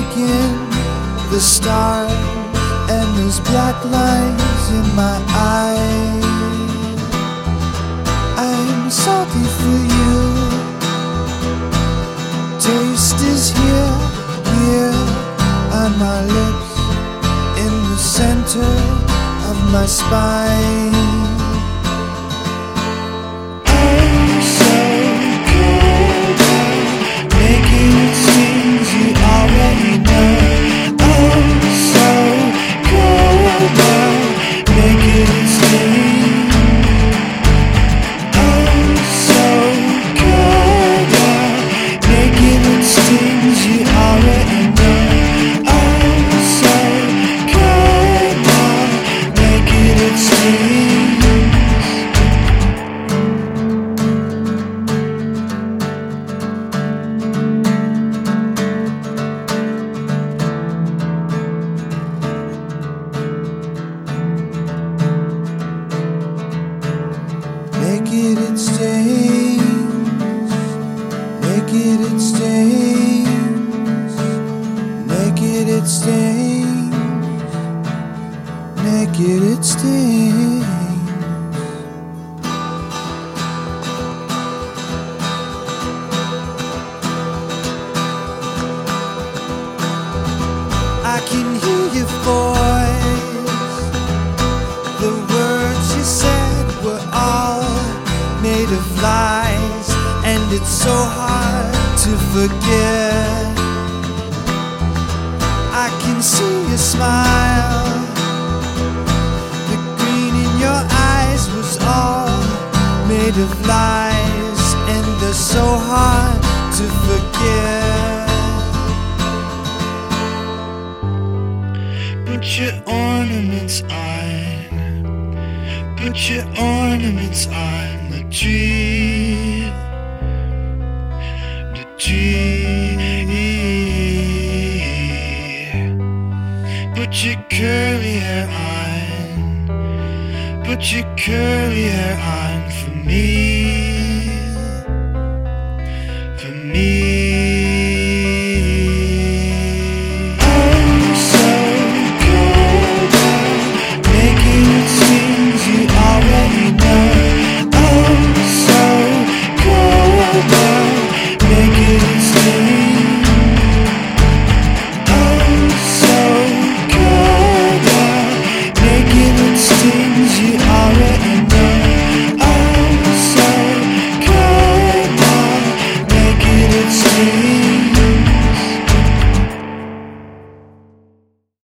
making the stars, and there's black lines in my eyes. I'm salty for you. Taste is here, here on my lips, in the center of my spine. Naked it stains, naked it stains, naked it stains, naked it stains. I can hear your voice. The words you said were all made of lies, and it's so hard to forget. I can see your smile. The green in your eyes was all made of lies, and they're so hard to forget. Put your ornaments on, put your ornaments on the tree, the tree. Put your curly hair on, put your curly hair on for me, for me.